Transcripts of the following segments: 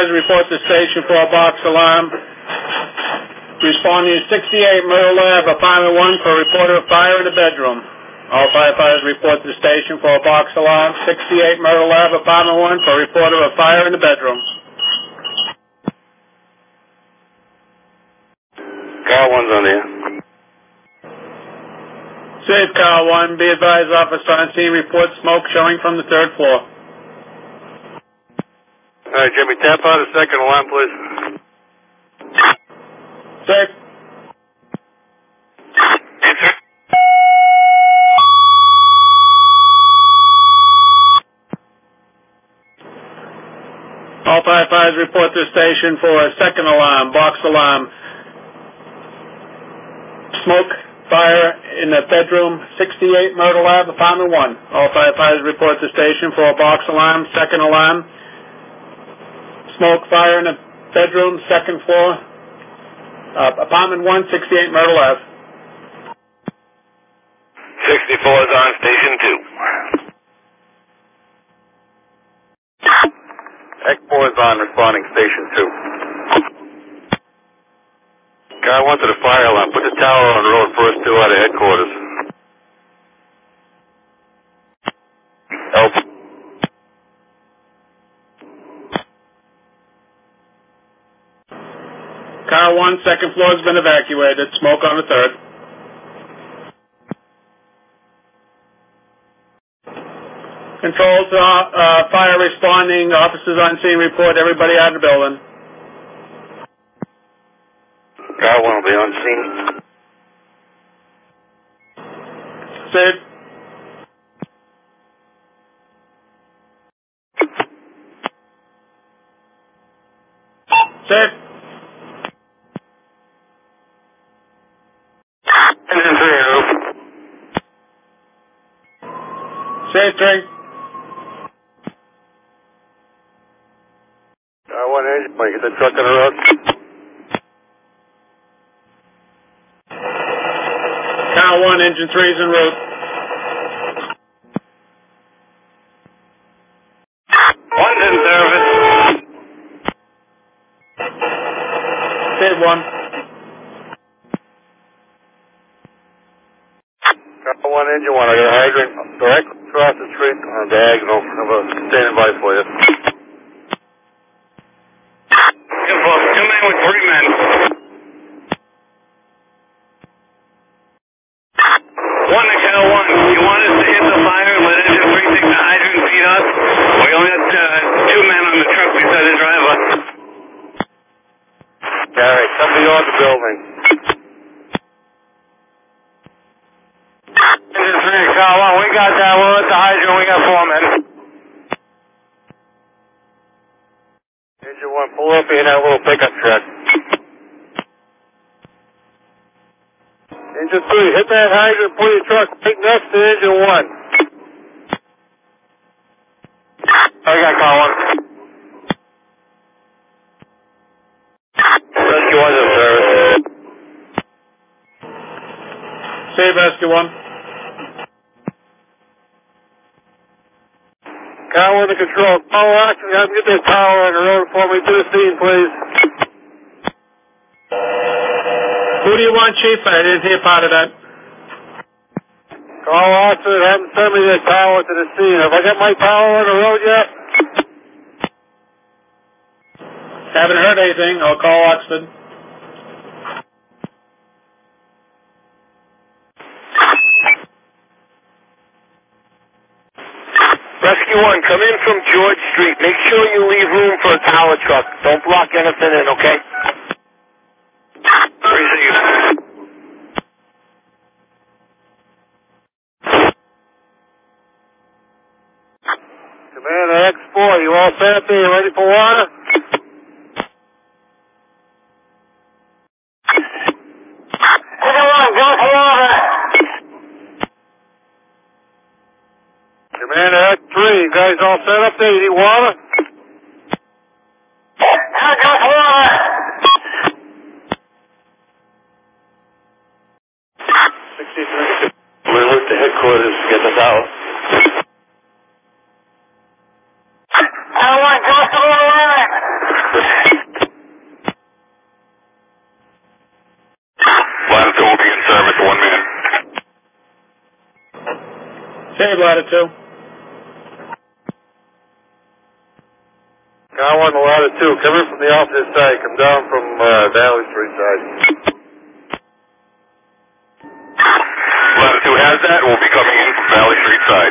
firefighters report to station for a box alarm. Responding to 68 Myrtle Ave, apartment 1 for a report of fire in the bedroom. All firefighters report to the station for a box alarm. 68 Myrtle Ave, apartment 1 for a report of a fire in the bedroom. Car 1's on there. Save car 1. Be advised, officer on scene reports smoke showing from the 3rd floor. All right, Jimmy, tap out a second alarm, please. Save. All firefighters report to the station for a second alarm, box alarm. Smoke, fire in the bedroom, 68 Myrtle Ave, apartment 1. All firefighters report to the station for a box alarm, second alarm. Smoke, fire in the bedroom, 2nd floor. Apartment 1, 68 Myrtle Ave. 64 is on station 2. X4 is on responding station 2. Car 1 to the fire alarm. Put the tower on road first 2 out of headquarters. Help. Car 1, 2nd floor has been evacuated. Smoke on the 3rd. Control to fire responding. Officers on scene report everybody out of the building. Car 1 will be on scene. Save. Save. Engine 3 in roof. Save 3. Car 1 engine, get the truck on the road. Car 1, engine 3 is en route. One's in service. Save 1. Car 1 engine 1, I got a hydrant direct across the street on a diagonal. I'm standing by for you. 2 men with 3 men. 1 to Cal 1. You want us to hit the fire and let engine 3 take the hydrant and feed us? We only got 2 men on the truck beside the driver. Gary, come beyond the building. Engine 3 to Cal 1. We got that. We're at the hydrant. We got 4 men. Engine 1, pull up in that little pickup truck. Engine 3, hit that hydrant, pull your truck right next to engine 1. I got call 1. Rescue 1's in service. Save rescue 1. Car 1 to control. Power action, have them get that tower on the road for me to the scene, please. Who do you want, Chief? I didn't hear part of that. Call Oxford, have them send me that tower to the scene. Have I got my tower on the road yet? Haven't heard anything. I'll call Oxford. Rescue 1, come in from George Street. Make sure you leave room for a tower truck. Don't block anything in, okay? Receive. Commander X4, you all set up there? You ready for water? Go for water. Commander X3, you guys all set up there? You need water? Go for water. 63. We'll look to headquarters to get this out. I want to go to the line. Save ladder 2. Car 1 to ladder 2. Come in from the opposite side. Come down from Valley Street side. Ladder 2 has that. We'll be coming in from Valley Street side.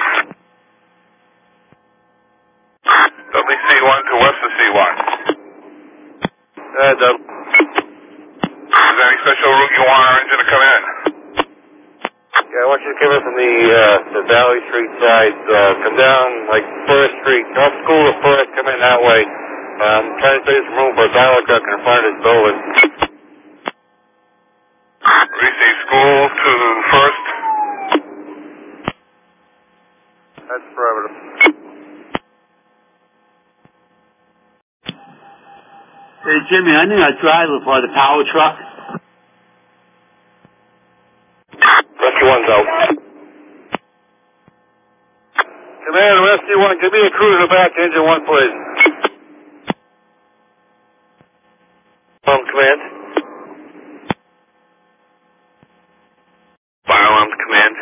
Dudley C1 to west of C1. Dudley. Is there any special route you want our engine to come in? Yeah, I want you to come in from the Valley Street side. Come down like First Street, North School to First. Come in that way. I'm trying to save some room for a dial truck in front of this building. Receive School to First. That's affirmative. Hey, Jimmy, I need a driver for the power truck. Rescue 1's out. Command, Rescue 1, give me a crew in the back, engine 1, please. Command. Fire alarms, command.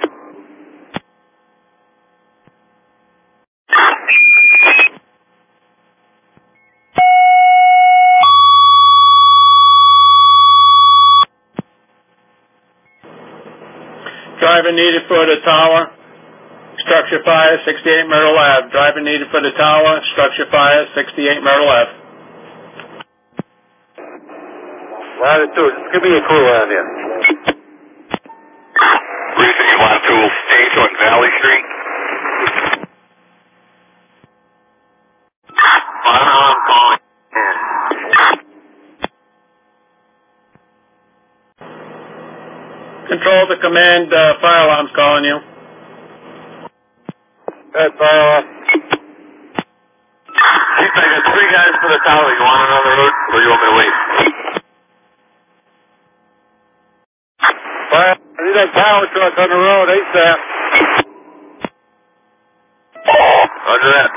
Driver needed for the tower. Structure fire, 68 Myrtle Ave. Driver needed for the tower. Structure fire, 68 Myrtle Ave. Ladder 2, just give me a crew around here. Receive Ladder 2, stage on Valley Street. Fire alarm calling. Control to command, fire alarm's calling you. Fire alarm. Chief, I got 3 guys for the tower. You want another route, or you want me to wait? Fire, I need that power truck on the road, ASAP. Roger that.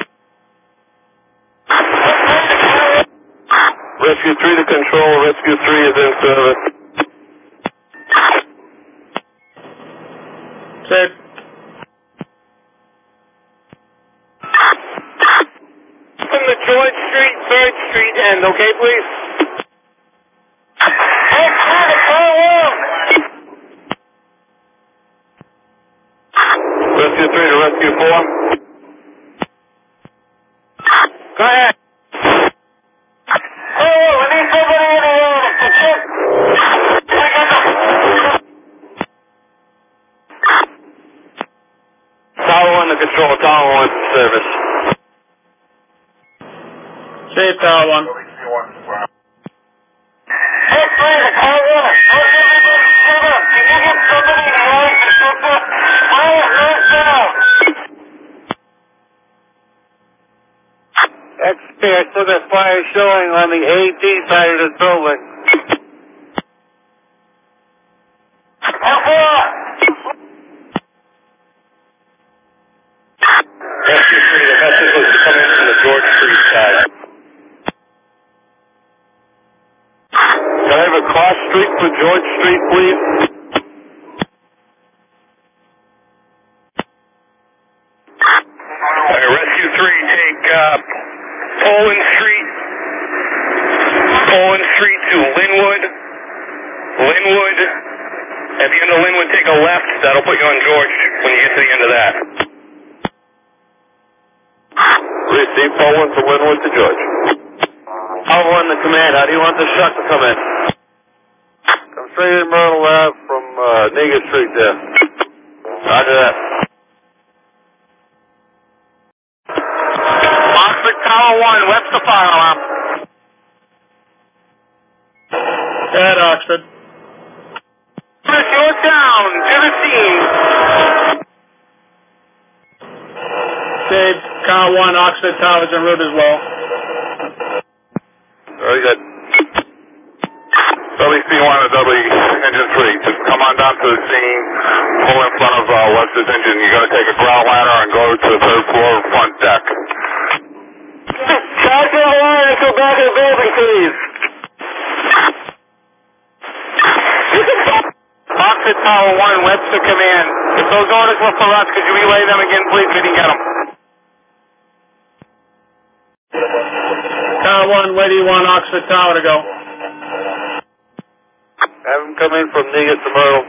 Rescue 3 to control. Rescue 3 is in service. Safe. From the George Street, 3rd Street end, okay, please? Rescue 3 to Rescue 4. Go ahead. Oh, we need somebody in the Tower 1 to control, Tower 1 to service. Safe, Tower 1. XP, I still got fire showing on the AD side of this building. Rescue 3, the message was to come in from the George Street side. Can I have a cross street for George Street, please? Rescue 3, take Poland Street to Linwood. At the end of Linwood, take a left. That'll put you on George when you get to the end of that. Receive Poland to Linwood to George. Tower 1 to command. How do you want the truck to come in? Come straight in Myrtle Ave from Negus Street there. Roger that. Oxford Tower 1, what's the fire alarm? At Oxford. You're down to the scene. Saved. Car 1, Oxford Tower's en route as well. Very good. WC1 to W engine 3. Just come on down to the scene, pull in front of Lester's engine. You're going to take a ground ladder and go to the 3rd floor front deck. Charge the line and go back in the building, please. Oxford Oxford Tower 1, Webster Command. If those orders were for us, could you relay them again, please? We didn't get them. Tower 1, where do you want Oxford Tower to go? Have them come in from Negus to Myrtle.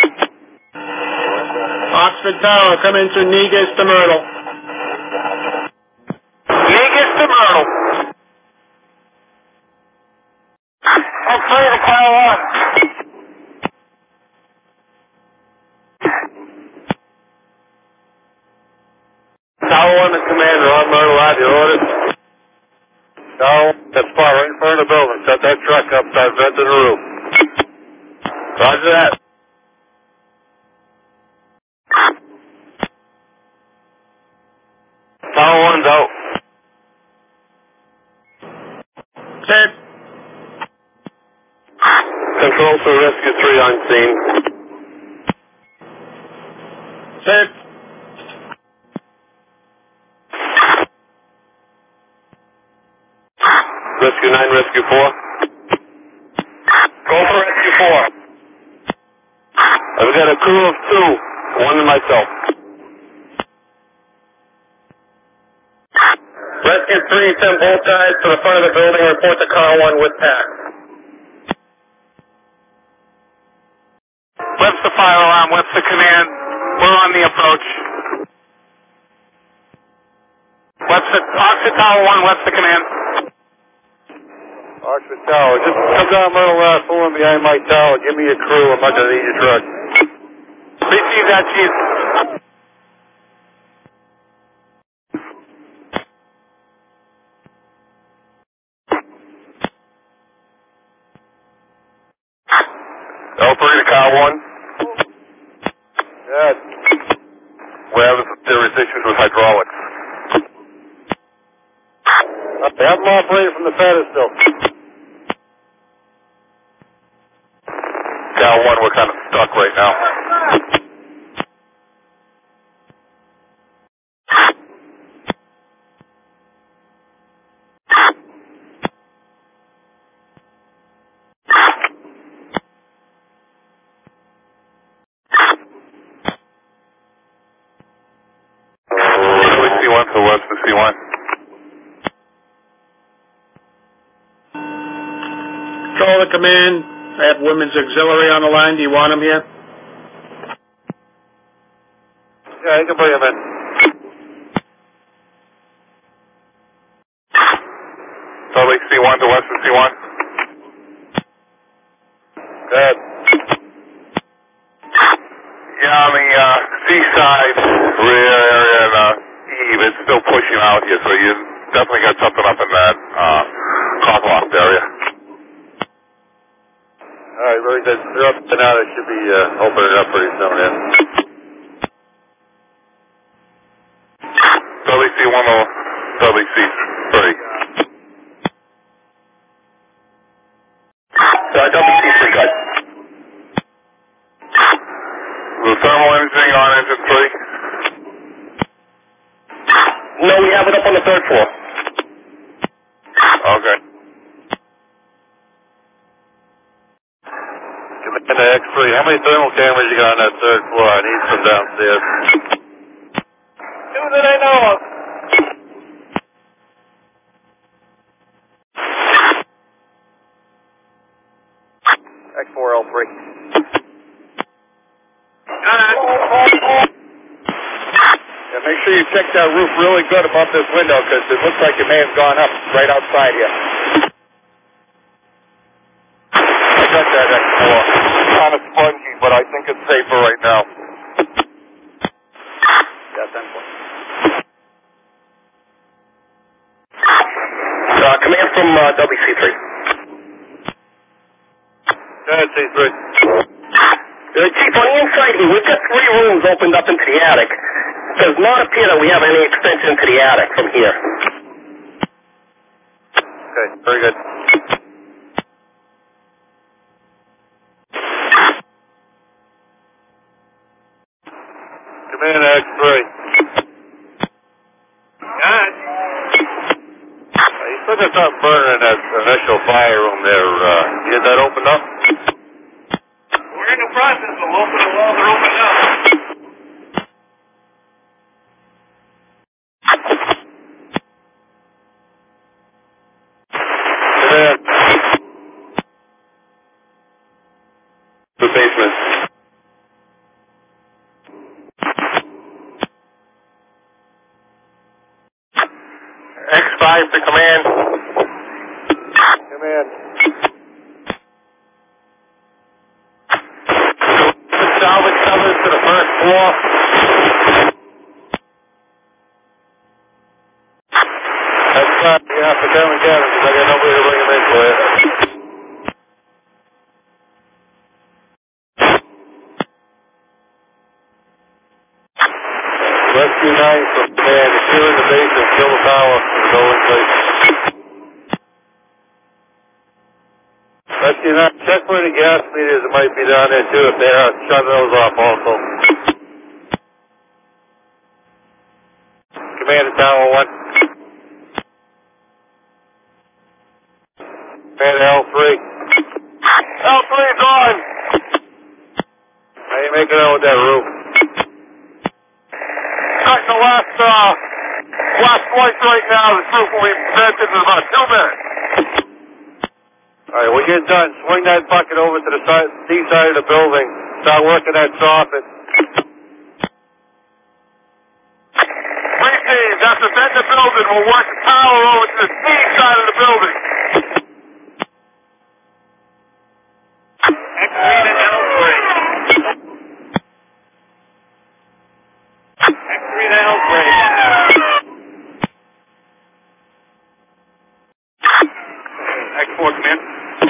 Oxford Tower, come in through Negus to Myrtle. Negus to Myrtle. X3 to Tower 1. Tower 1 is commander on Myrtle Ave. Your orders? Tower 1, that spot right in front of the building. Set that truck up, start venting the roof. Roger that. Tower 1's out. Set. Control for Rescue 3 on scene. Set. Rescue 9, Rescue 4. Go for Rescue 4. I've got a crew of 2, 1 and myself. Rescue 3, send both guys to the front of the building, report to Car 1 with pack. Webster fire alarm, Webster command. We're on the approach. Oxford Tower 1, Webster command. Oxford Tower, just come down Myrtle Ave, pull in behind my tower, give me a crew, I'm not going to need your truck. Receive that, Chief. Operator Car 1. Good. We're having some serious issues with hydraulics. Have them operating from the pedestal. Car 1, we're kind of stuck right now. C1 for Webster C1. Control the command. I have Women's Auxiliary on the line. Do you want them here? Yeah, you can bring them in. Salt Lake C1 to Western C1. Good. Yeah, on the seaside rear area and Eve, it's still pushing out here, so you definitely got something up in that cockloft area. Alright, very good. They're up and out. It should be opening up pretty soon, yeah. WC1 or WC3? WC3, good. The thermal imaging on engine 3? No, we have it up on the 3rd floor. Okay. Commander X3, how many thermal cameras you got on that 3rd floor? I need some downstairs. 2 that I know of. X4L3. Yeah, make sure you check that roof really good above this window, because it looks like it may have gone up right outside here. I got that X4. It's kind of spongy, but I think it's safer right now. Yeah, 10 command from WC3. Go ahead, C3. Chief, on the inside here, we've got 3 rooms opened up into the attic. It does not appear that we have any extension to the attic from here. Okay, very good. Command X3. Good. You still got something burning in that initial fire room there. You get that opened up? We're Check the process. The walls are open up. The basement. X5 to command. Command. Salvage covers to the first floor. X5, you have to come and get him because I got nobody to bring him in for you. Rescue 9 from command. If you're in the basement, kill the power and go in place. Rescue 9, check for any gas meters that might be down there too. If they are, shut those off also. Command to Tower 1. Command to L3. L3's on! How you making out with that roof? Got the last flight right now. The roof will be vented in about 2 minutes. Alright, when you're done, swing that bucket over to the east side of the building. Start working that soffit. 3 teams, after vent the building, we'll work the power over to the east side of the building. X3 to L3. X3 to L3. X4, come in.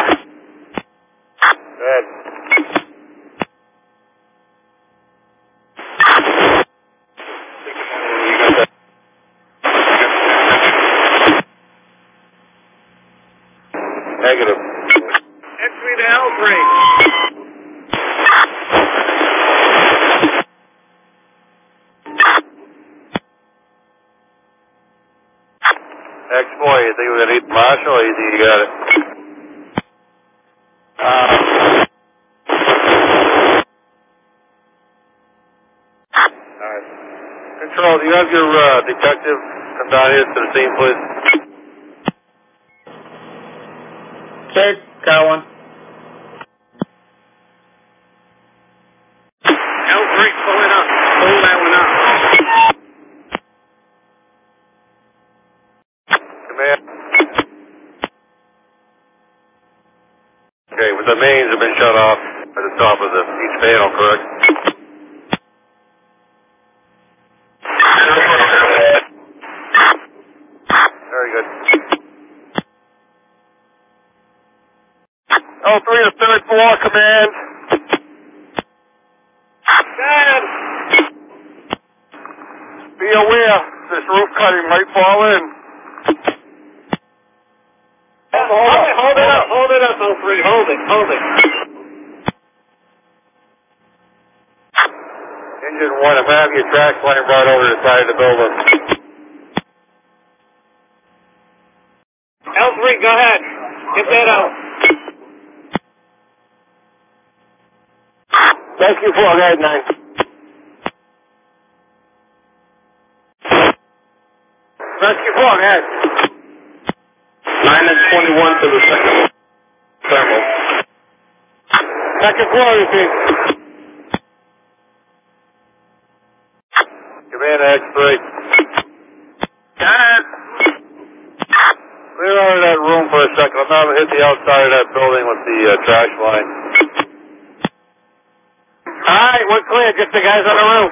Good. Negative. X3 to L3. X4, you think we're going to need Marshall or you think you got it? Alright. Control, do you have your detective come down here to the scene, please? Okay, got one. L3, pull it up. Pull that one up. Command. Okay, but the mains have been shut off at the top of each panel, correct? Very good. L3 to 3rd floor, command. Dad! Be aware, this roof cutting might fall in. Hold it up, L3, hold it. Engine 1, I'm going to have your track line brought over to the side of the building. L3, go ahead. Get that out. Rescue 4, go ahead, 9. Rescue 4, go ahead. 9 and 21 to the second thermal. Second floor, repeat. Command X3. Dad! Clear out of that room for a second. I'm not going to hit the outside of that building with the trash line. Alright, we're clear. Just the guys on the roof.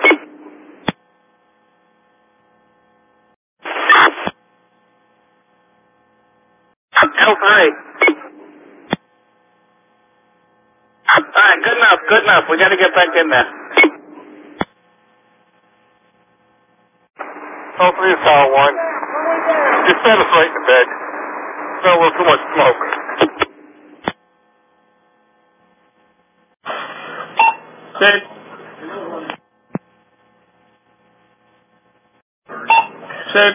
L3. Alright, good enough. We gotta get back in there. L3 is Tower 1. Just set us right in the bed. Don't want too much smoke. Sit. Sit.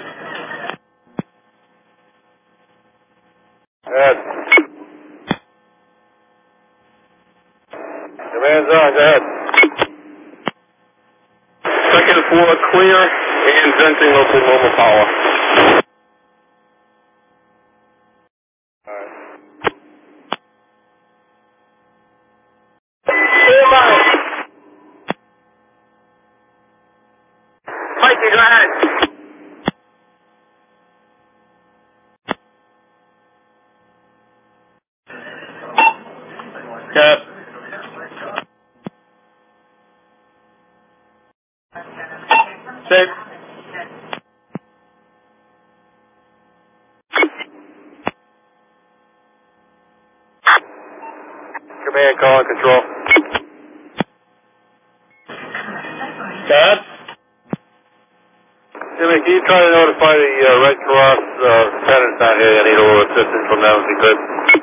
Good. Command's on, go ahead. Second floor clear and venting local normal power. Mikey, go ahead. Cap. Safe. Command, call and control. Cap. Jimmy, can you try to notify the Red Cross lieutenant's not here? I need a little assistance from them if you could.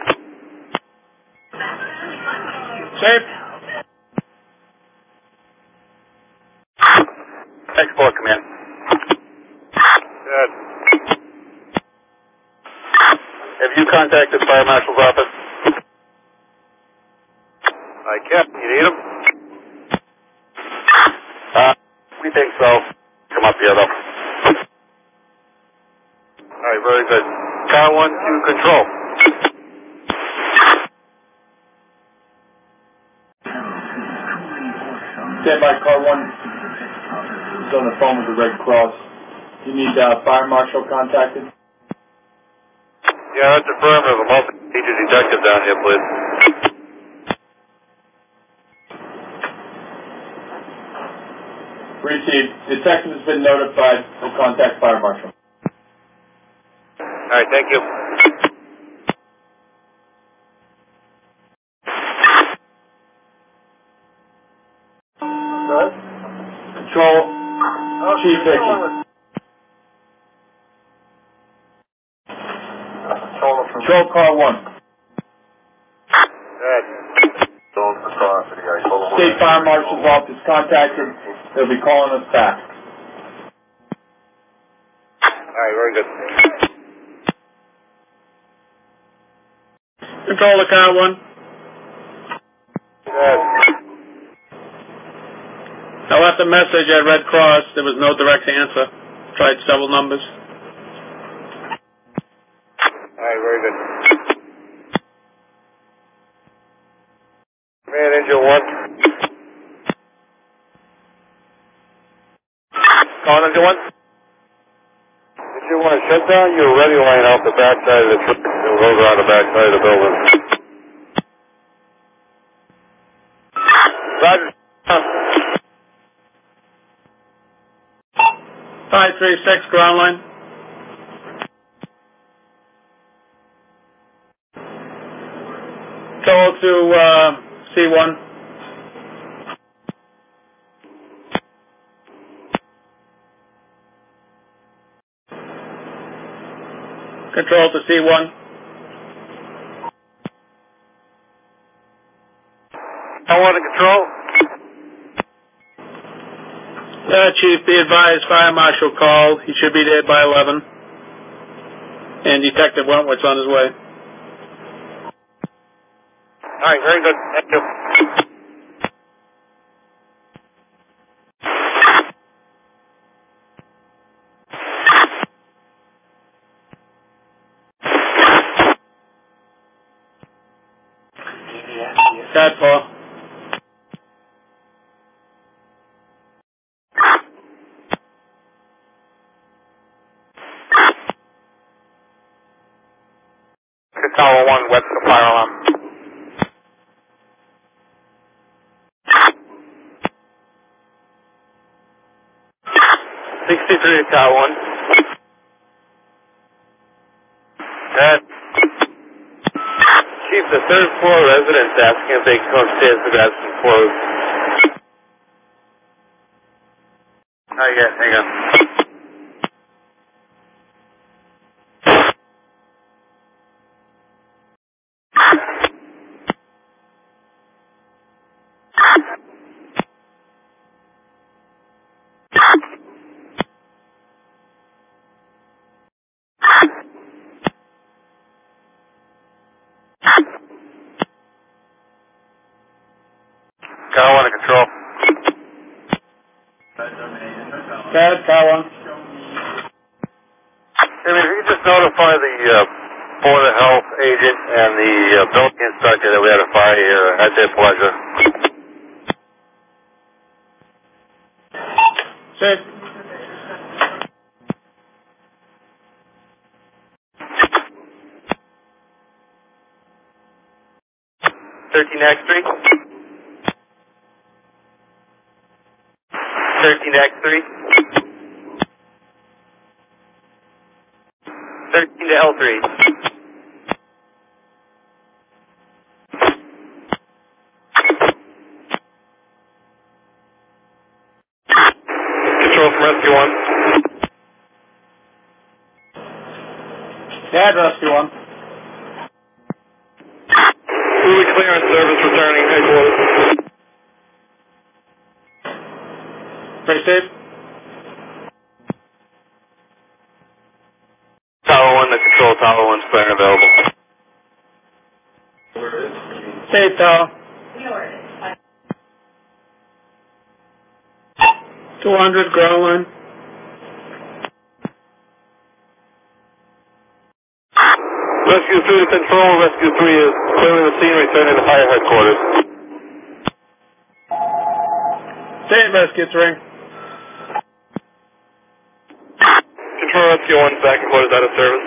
Safe. Export command. Good. Have you contacted Fire Marshal's office? I can't. You need him? We think so. Come up here though. All right, very good. Car 1 to control. Stand by, car 1 is on the phone with the Red Cross. You need fire marshal contacted? Yeah, that's affirmative. I'm hoping to need a detective down here, please. Received. Detective has been notified. Will contact fire marshal. All right, thank you. Control. Chief Hickey. Control car 1. Good. State Fire Marshal's office contacted. They'll be calling us back. All right, very good. Control to car 1. Good. I left a message at Red Cross. There was no direct answer. Tried several numbers. All right, very good. Command engine 1. Call engine 1. Engine 1, shut down your ready line off the back side of the truck. It'll go around the back side of the building. Roger. 536 ground line. Go to C1. Control to C1. I want to control. Chief, be advised, Fire Marshal called. He should be there by 11. And Detective Wentworth's on his way. All right, very good. Thank you. Got Paul. Tower 1, what's the fire alarm? '63 to Tower 1. Good. Chief, the third floor residents asking if they can come upstairs to grab some clothes. Not yet, hang on. Tower 1 to control. Go ahead, Tower 1. Jimmy, if you could just notify the Board of Health agent and the building inspector that we had a fire here, at their pleasure. Sit. X3. 13X3. 13 to L3. Control from Rescue 1. Go ahead, Rescue 1. Fully clearance service returning headquarters. Receive. Tower 1 to control. Tower 1's clear and available. State Tower. 200 Groveland. Rescue 3 to control. Rescue 3 is clearing the scene, returning to fire headquarters. State Rescue 3. Control Rescue 1 back in quarters out of service.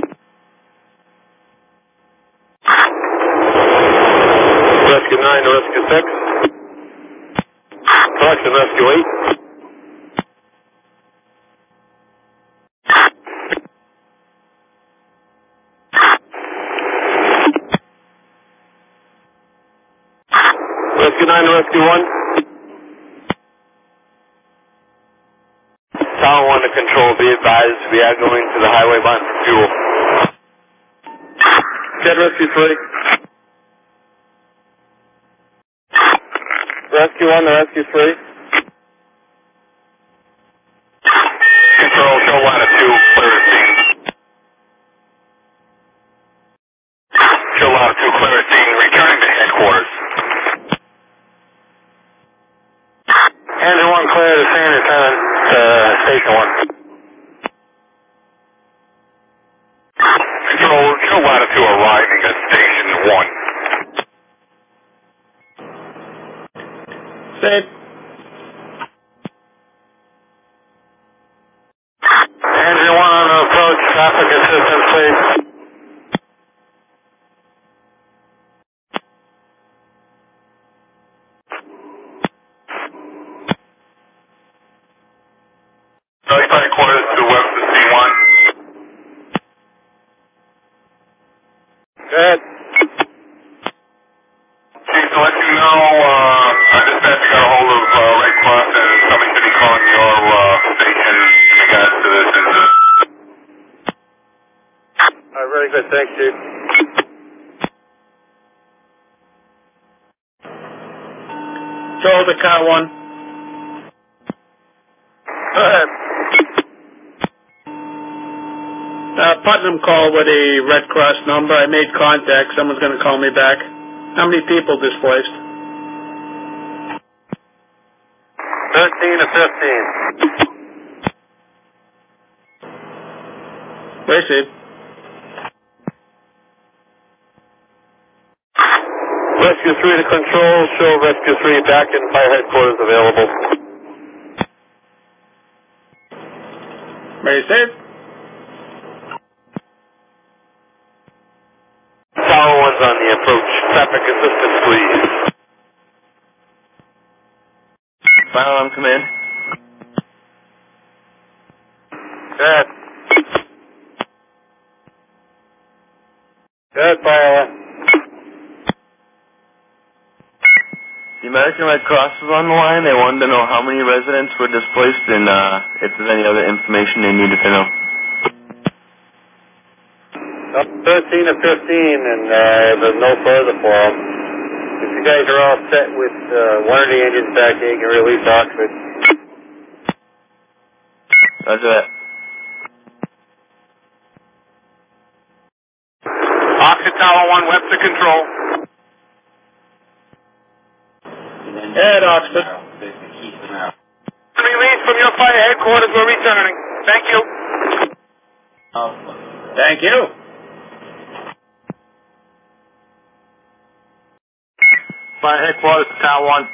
Rescue 9 to Rescue 6. Collection Rescue 8. Rescue 9 to Rescue 1. Tower 1 to control, be advised, we are going to the highway line for fuel. Get Rescue 3. Rescue 1 to Rescue 3. Control, show line of 2, clear the scene. Show line of 2, clear the scene, returning to headquarters. Engine 1 clear the scene, returning to Station 1. Control, show line of 2 arriving at Station 1. State. Engine 1 on approach, traffic assistance, please. Notify quarters to Webster C1. Go ahead. Chief, to let you know, I just got a hold of Red Cross and somebody should be calling your station in regards to this incident. Alright, very good. Thanks, Chief. Joel to Car 1. Go ahead. Putnam called with a Red Cross number. I made contact. Someone's going to call me back. How many people displaced? 13 to 15. Receive. Rescue 3 to control. Show Rescue 3 back in fire headquarters available. Receive. Tower 1's on the approach. Traffic assistance, please. Fire alarm command. Good. Good, fire alarm. The American Red Cross is on the line. They wanted to know how many residents were displaced and if there's any other information they needed to know. 13 to 15, and there's no further for them. If you guys are all set with one of the engines back here, you can release Oxford. Roger that. Oxford Tower 1, Webster control. Ed Oxford. Release from your fire headquarters. We're returning. Thank you. Thank you. Fire headquarters to Tower 1.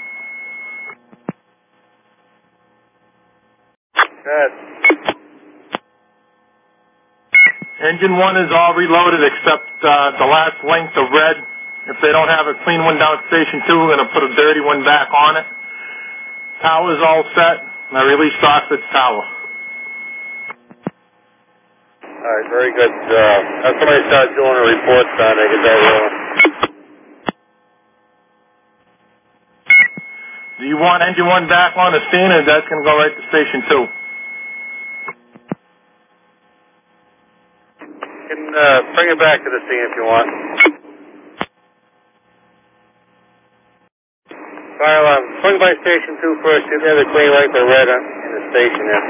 Good. Engine 1 is all reloaded except the last length of red. If they don't have a clean one down at Station 2, we're going to put a dirty one back on it. Tower's all set. And I released Oxford's tower. All right, very good. Have somebody start doing a report on it. Get that rolling. Do you want Engine 1 back on the scene, or that's going to go right to Station 2? You can bring it back to the scene if you want. Fire alarm. Swing by Station 2 first. See if they have the clean light or red in the station there.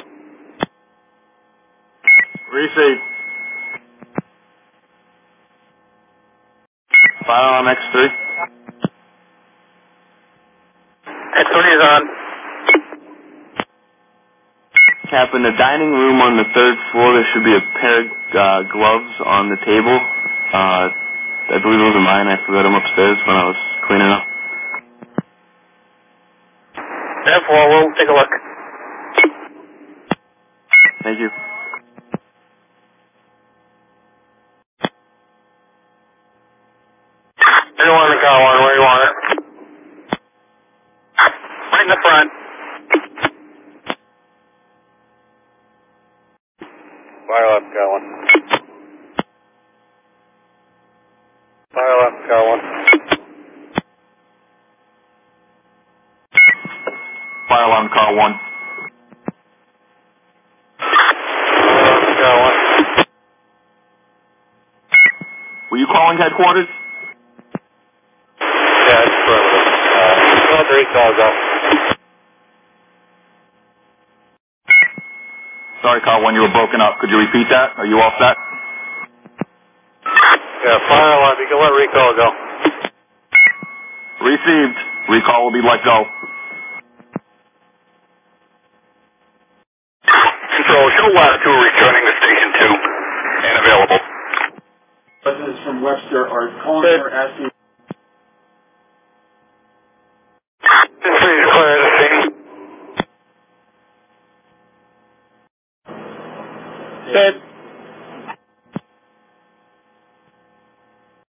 Receive. Fire alarm X3. X3 is on. Cap, in the dining room on the 3rd floor, there should be a pair of gloves on the table. I believe those are mine. I forgot them upstairs when I was cleaning up. Therefore, we'll take a look. Thank you. Anyone in the car one, where you want it? Right in the front. Fire left, car one. Fire left, car one. Fire alarm car 1. Car one. Were you calling headquarters? Yeah, it's affirmative. Let the recall go. Sorry, car 1, you were broken up. Could you repeat that? Are you all set? Yeah, fire alarm. You can let recall go. Received. Recall will be let go. Control, show latitude returning to Station 2 and available. Residents from Webster are calling or asking. Please clear the scene. Sid.